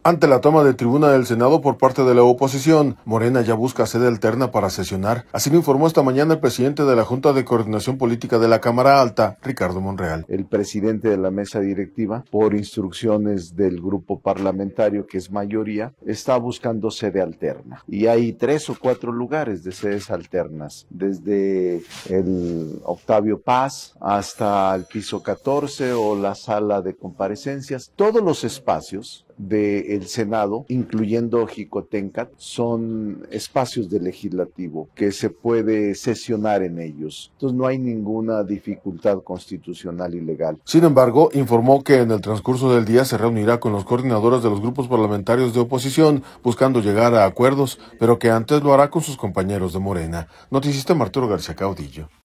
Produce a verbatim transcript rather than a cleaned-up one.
Ante la toma de tribuna del Senado por parte de la oposición, Morena ya busca sede alterna para sesionar. Así lo informó esta mañana el presidente de la Junta de Coordinación Política de la Cámara Alta, Ricardo Monreal. El presidente de la mesa directiva, por instrucciones del grupo parlamentario, que es mayoría, está buscando sede alterna. Y hay tres o cuatro lugares de sedes alternas, desde el Octavio Paz hasta el piso catorce o la sala de comparecencias. Todos los espacios del Senado, incluyendo Jicotencat, son espacios del legislativo que se puede sesionar en ellos. Entonces no hay ninguna dificultad constitucional y legal. Sin embargo, informó que en el transcurso del día se reunirá con los coordinadores de los grupos parlamentarios de oposición buscando llegar a acuerdos, pero que antes lo hará con sus compañeros de Morena. Noticista Arturo García Caudillo.